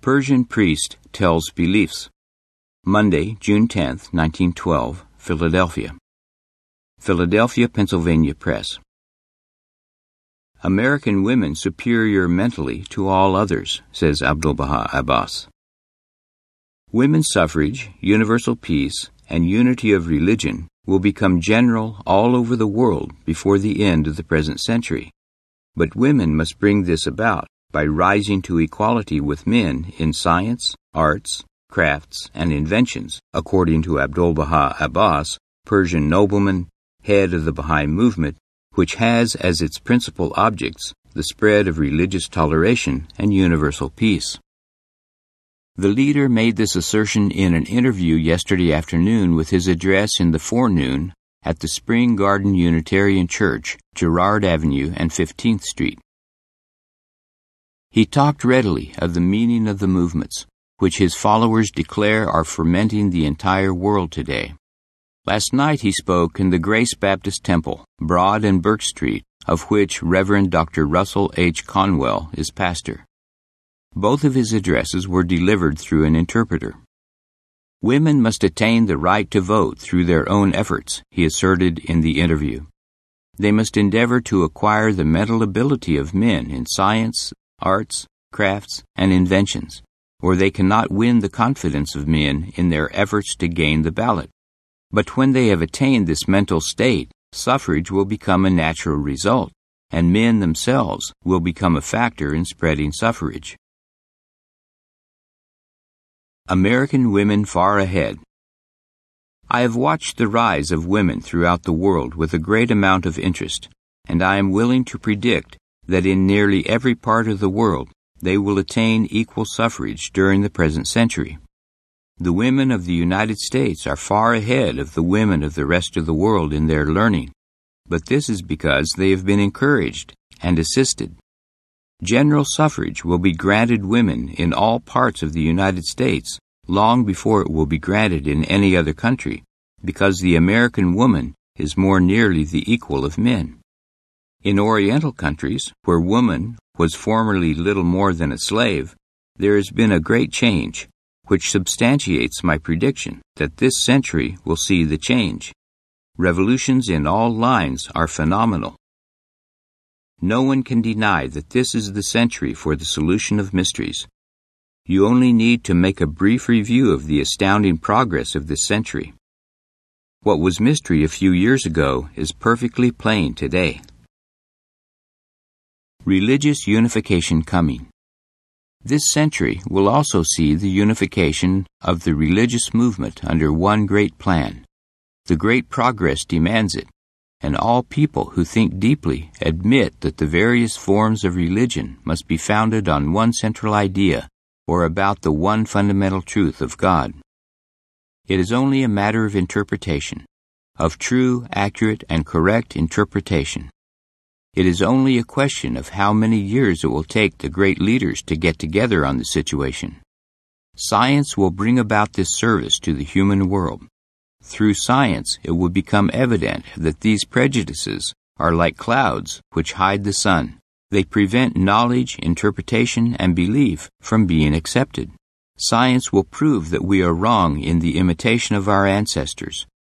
Persian priest tells beliefs. Monday, June 10, 1912, Philadelphia. Philadelphia, Pennsylvania Press. American women superior mentally to all others, says Abdu'l-Baha Abbas. Women's suffrage, universal peace, and unity of religion will become general all over the world before the end of the present century. But women must bring this about by rising to equality with men in science, arts, crafts, and inventions, according to Abdu'l-Baha Abbas, Persian nobleman, head of the Baha'i movement, which has as its principal objects the spread of religious toleration and universal peace. The leader made this assertion in an interview yesterday afternoon with his address in the forenoon at the Spring Garden Unitarian Church, Girard Avenue and 15th Street. He talked readily of the meaning of the movements, which his followers declare are fermenting the entire world today. Last night he spoke in the Grace Baptist Temple, Broad and Burke Street, of which Reverend Dr. Russell H. Conwell is pastor. Both of his addresses were delivered through an interpreter. Women must attain the right to vote through their own efforts, he asserted in the interview. They must endeavor to acquire the mental ability of men in science, arts, crafts, and inventions, or they cannot win the confidence of men in their efforts to gain the ballot. But when they have attained this mental state, suffrage will become a natural result, and men themselves will become a factor in spreading suffrage. American women far ahead. I have watched the rise of women throughout the world with a great amount of interest, and I am willing to predict that in nearly every part of the world they will attain equal suffrage during the present century. The women of the United States are far ahead of the women of the rest of the world in their learning, but this is because they have been encouraged and assisted. General suffrage will be granted women in all parts of the United States long before it will be granted in any other country, because the American woman is more nearly the equal of men. In Oriental countries, where woman was formerly little more than a slave, there has been a great change, which substantiates my prediction that this century will see the change. Revolutions in all lines are phenomenal. No one can deny that this is the century for the solution of mysteries. You only need to make a brief review of the astounding progress of this century. What was mystery a few years ago is perfectly plain today. Religious unification coming. This century will also see the unification of the religious movement under one great plan. The great progress demands it, and all people who think deeply admit that the various forms of religion must be founded on one central idea or about the one fundamental truth of God. It is only a matter of interpretation, of true, accurate, and correct interpretation. It is only a question of how many years it will take the great leaders to get together on the situation. Science will bring about this service to the human world. Through science, it will become evident that these prejudices are like clouds which hide the sun. They prevent knowledge, interpretation, and belief from being accepted. Science will prove that we are wrong in the imitation of our ancestors,